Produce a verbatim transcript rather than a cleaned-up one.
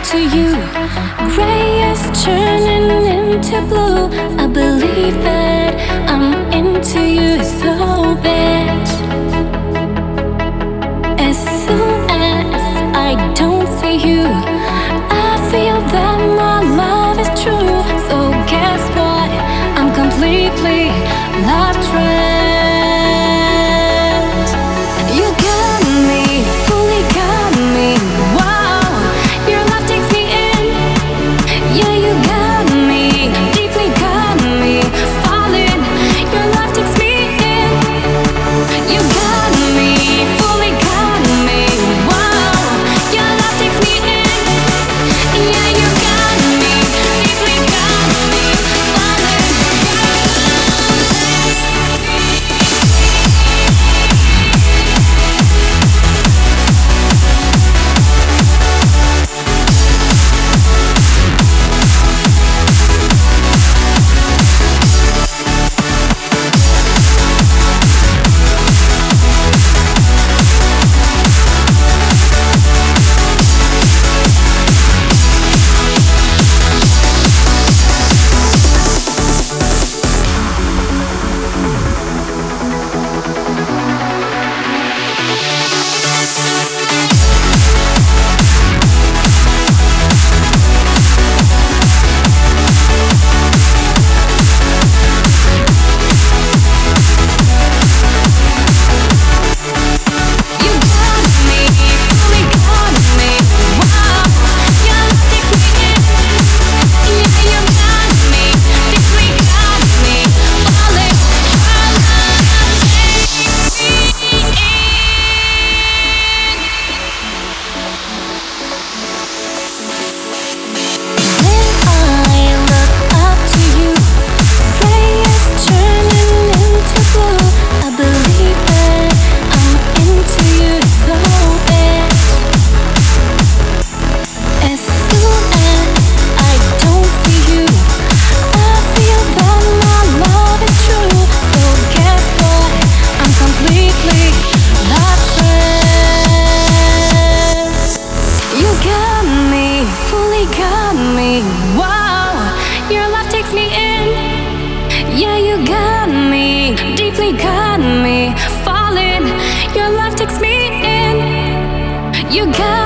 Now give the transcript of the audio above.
to you. Gray is turning into blue. I believe that I'm into you so bad. As soon as I don't see you, I feel that my love is true. So guess what? I'm completely love trapped. You got me, fully got me. Wow, your love takes me in. Yeah, you got me, deeply got me. Falling, your love takes me in. You got me, fully got me. Wow, your love takes me in. Yeah, you got me, deeply got me. Falling. Got me, wow, your love takes me in. Yeah, you got me, deeply got me. Falling, your love takes me in. You got